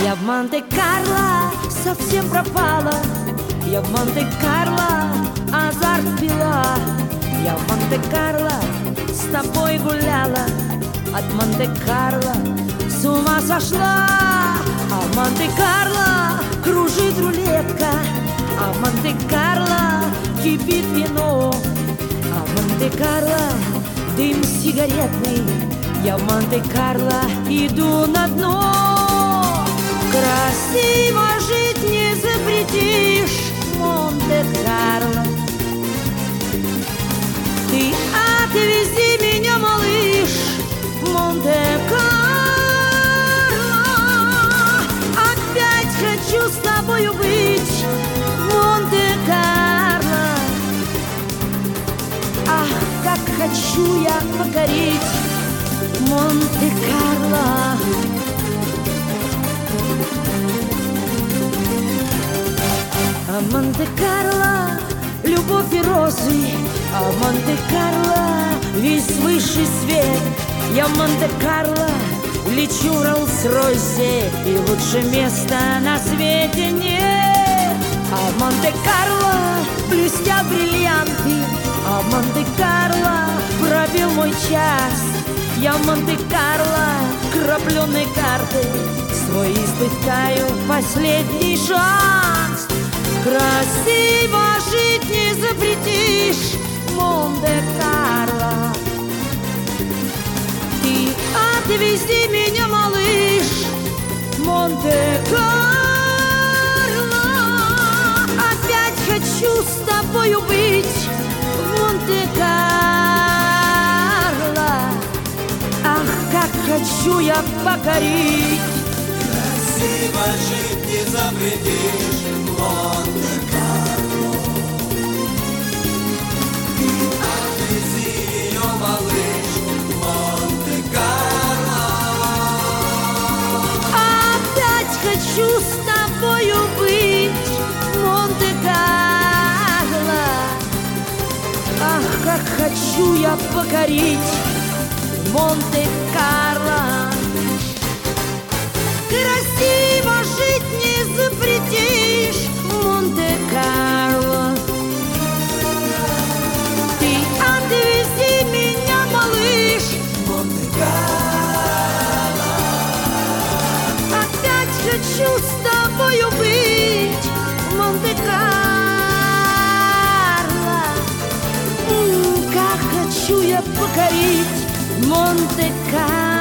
Я в Монте-Карло совсем пропала, я в Монте-Карло азарт пила. Я в Монте-Карло с тобой гуляла, от Монте-Карло с ума сошла. А в Монте-Карло кружит рулетка, а в Монте-Карло кипит вино, а в Монте-Карло дым сигаретный. Я в Монте-Карло иду на дно. Красиво жить не запретишь, Монте-Карло. Ты отвези меня, малыш, Монте-Карло. Опять хочу с тобою быть, Монте-Карло. Ах, как хочу я покорить Монте-Карло. А Монте-Карло любовь и розы, а в Монте-Карло весь высший свет. Я в Монте-Карло лечу в Роллс-Ройсе, и лучше места на свете нет. А в Монте-Карло блестят бриллианты, а в Монте-Карло пробил мой час. Я в Монте-Карло крапленой картой свой испытаю последний шанс. Красиво жить не запретишь, Монте-Карло. Ты отвези меня, малыш, Монте-Карло. Опять хочу с тобою быть, Монте-Карло. Ах, как хочу я покорить. Красиво жить не запретишь, Монте-Карло. Ты отвези ее, малыш, Монте-Карло. Опять хочу с тобою быть, Монте-Карло. Ах, как хочу я покорить Монте-Карло. Красиво жить не запретишь, Монте-Карло. Ты отвези меня, малыш, Монте-Карло. опять хочу с тобою быть, Монте-Карло. Как хочу я покорить Монте-Карло.